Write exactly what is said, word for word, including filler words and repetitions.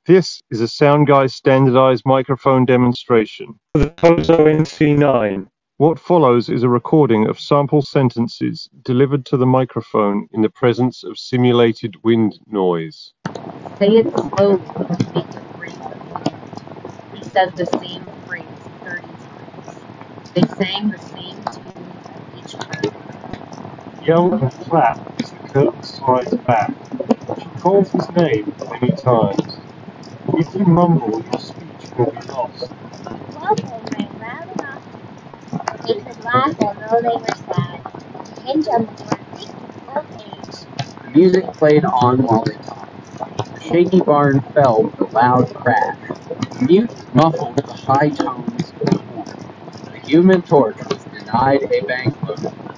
This is a Soundguys standardized microphone demonstration for the Kozo N C nine. What follows is a recording of sample sentences delivered to the microphone in the presence of simulated wind noise. Say it slowly to make it breathe. He said the same phrase thirty times. They sang the same tune at each time. Yell and clap as the curtain slides back. She calls his name many times. If you mumble, your speech will be lost. Muffled rang loud enough. They could laugh although they were sad. Hinge on the word of age. The music played on while they talked. The shaky barn fell with a loud crash. The mute muffled the high tones of the horn. The Human Torch was denied a banquet.